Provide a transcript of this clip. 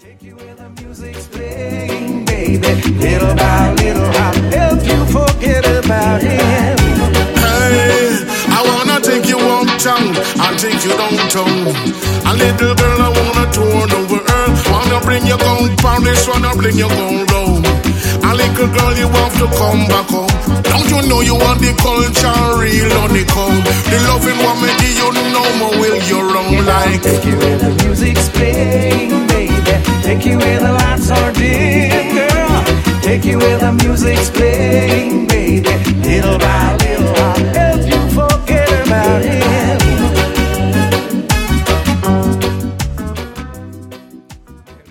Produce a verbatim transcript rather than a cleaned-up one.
Take you where the music's playing, baby. Little by little, I'll help you forget about him. Hey, I wanna take you uptown and take you downtown. A little girl, I wanna tour the world. Wanna bring you down, Paris, wanna bring you down low. A little girl, you have to come back home. Don't you know you want the culture real on the come? The loving woman, you know more will you run like. Take you where the music's playing, baby. Take you where the lights are dim, girl. Take you where the music's playing, baby. Little by little.